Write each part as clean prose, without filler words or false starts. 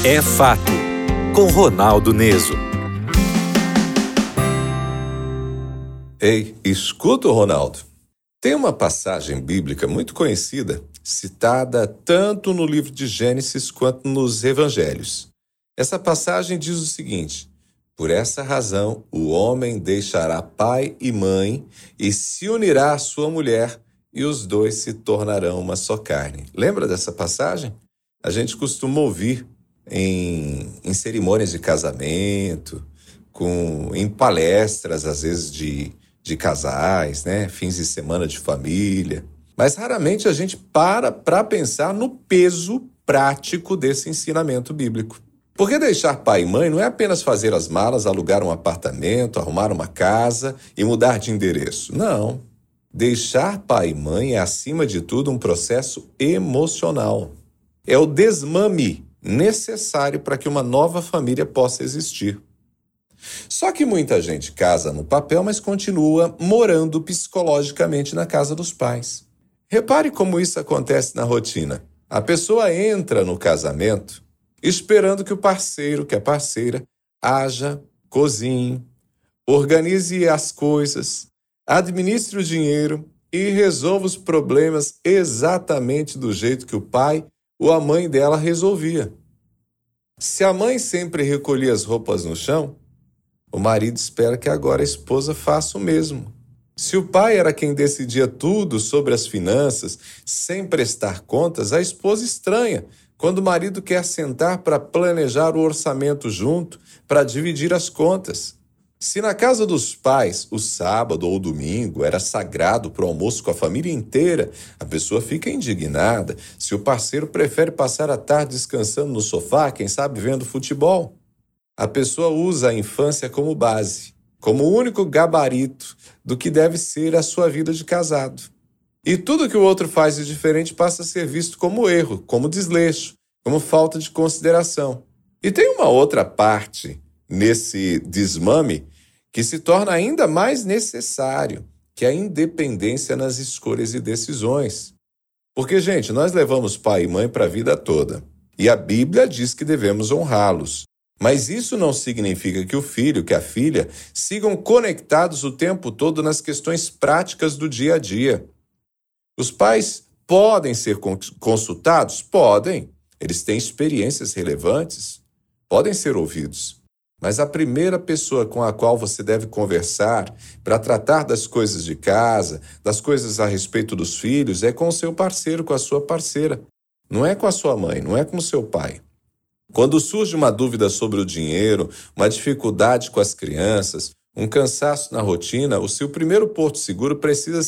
É Fato, com Ronaldo Neso. Ei, escuta o Ronaldo. Tem uma passagem bíblica muito conhecida, citada tanto no livro de Gênesis quanto nos evangelhos. Essa passagem diz o seguinte: por essa razão, o homem deixará pai e mãe e se unirá à sua mulher, e os dois se tornarão uma só carne. Lembra dessa passagem? A gente costuma ouvir em cerimônias de casamento, em palestras, às vezes, de casais, né? Fins de semana de família. Mas raramente a gente para pensar no peso prático desse ensinamento bíblico. Porque deixar pai e mãe não é apenas fazer as malas, alugar um apartamento, arrumar uma casa e mudar de endereço. Não. Deixar pai e mãe é, acima de tudo, um processo emocional. É o desmame necessário para que uma nova família possa existir. Só que muita gente casa no papel, mas continua morando psicologicamente na casa dos pais. Repare como isso acontece na rotina. A pessoa entra no casamento esperando que o parceiro, que a parceira, haja, cozinhe, organize as coisas, administre o dinheiro e resolva os problemas exatamente do jeito que o pai ou a mãe dela resolvia. Se a mãe sempre recolhia as roupas no chão, o marido espera que agora a esposa faça o mesmo. Se o pai era quem decidia tudo sobre as finanças, sem prestar contas, a esposa estranha quando o marido quer sentar para planejar o orçamento junto, para dividir as contas. Se na casa dos pais o sábado ou o domingo era sagrado para o almoço com a família inteira, a pessoa fica indignada se o parceiro prefere passar a tarde descansando no sofá, quem sabe vendo futebol. A pessoa usa a infância como base, como o único gabarito do que deve ser a sua vida de casado. E tudo que o outro faz de diferente passa a ser visto como erro, como desleixo, como falta de consideração. E tem uma outra parte nesse desmame que se torna ainda mais necessário, que é a independência nas escolhas e decisões. Porque, gente, nós levamos pai e mãe para a vida toda. E a Bíblia diz que devemos honrá-los. Mas isso não significa que o filho, que a filha, sigam conectados o tempo todo nas questões práticas do dia a dia. Os pais podem ser consultados? Podem. Eles têm experiências relevantes? Podem ser ouvidos. Mas a primeira pessoa com a qual você deve conversar para tratar das coisas de casa, das coisas a respeito dos filhos, é com o seu parceiro, com a sua parceira. Não é com a sua mãe, não é com o seu pai. Quando surge uma dúvida sobre o dinheiro, uma dificuldade com as crianças, um cansaço na rotina, o seu primeiro porto seguro precisa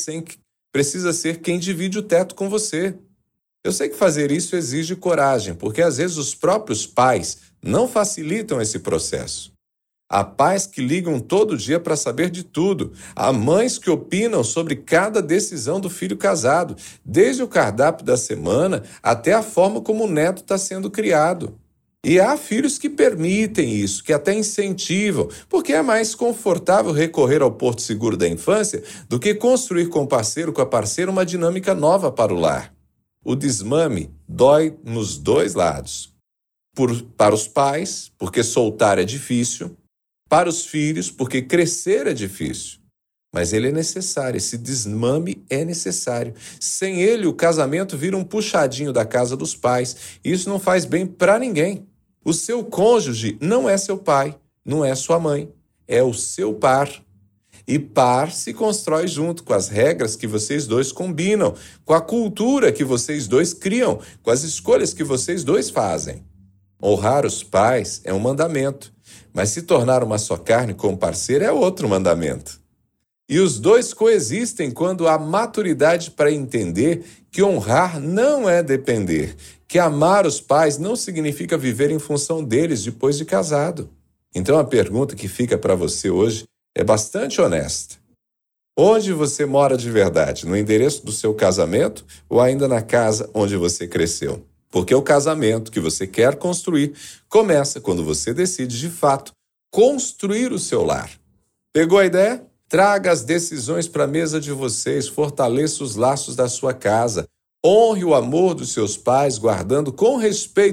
ser quem divide o teto com você. Eu sei que fazer isso exige coragem, porque às vezes os próprios pais não facilitam esse processo. Há pais que ligam todo dia para saber de tudo. Há mães que opinam sobre cada decisão do filho casado, desde o cardápio da semana até a forma como o neto está sendo criado. E há filhos que permitem isso, que até incentivam, porque é mais confortável recorrer ao porto seguro da infância do que construir com o parceiro, com a parceira, uma dinâmica nova para o lar. O desmame dói nos dois lados. Para os pais, porque soltar é difícil. Para os filhos, porque crescer é difícil. Mas ele é necessário, esse desmame é necessário. Sem ele, o casamento vira um puxadinho da casa dos pais. E isso não faz bem para ninguém. O seu cônjuge não é seu pai, não é sua mãe, é o seu par. E par se constrói junto com as regras que vocês dois combinam, com a cultura que vocês dois criam, com as escolhas que vocês dois fazem. Honrar os pais é um mandamento, mas se tornar uma só carne com o parceiro é outro mandamento. E os dois coexistem quando há maturidade para entender que honrar não é depender, que amar os pais não significa viver em função deles depois de casado. Então a pergunta que fica para você hoje é bastante honesta. Onde você mora de verdade? No endereço do seu casamento ou ainda na casa onde você cresceu? Porque o casamento que você quer construir começa quando você decide, de fato, construir o seu lar. Pegou a ideia? Traga as decisões para a mesa de vocês, fortaleça os laços da sua casa, honre o amor dos seus pais, guardando com respeito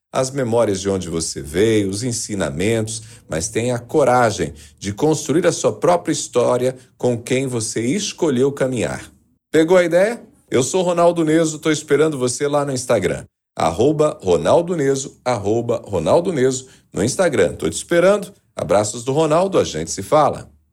as memórias de onde você veio, os ensinamentos, mas tenha a coragem de construir a sua própria história com quem você escolheu caminhar. Pegou a ideia? Eu sou Ronaldo Neso, estou esperando você lá no Instagram. @Ronaldo Neso, @Ronaldo Neso no Instagram. Estou te esperando. Abraços do Ronaldo, a gente se fala.